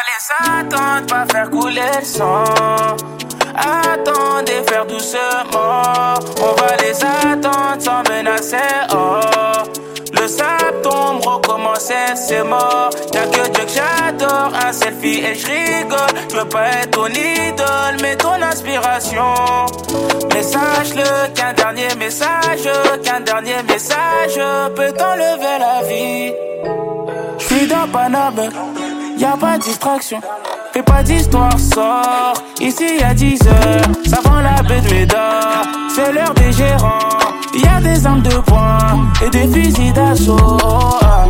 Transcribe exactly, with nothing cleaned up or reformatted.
les attendre, pas faire couler le sang. Attendez, faire doucement. On va les attendre sans menacer. Oh, le sable tombe, recommencer, c'est mort. Y'a que Dieu que j'adore, un selfie et je rigole. Je veux pas être ton idole, mais ton inspiration. Mais sache-le qu'un dernier message, qu'un dernier message peut t'enlever la vie. J'suis dans Paname, y'a pas de distraction. Fais pas d'histoire, sors. Ici y'a dix heures, ça vend la baie de Médard. C'est l'heure des gérants. Y'a des armes de poing et des fusils d'assaut.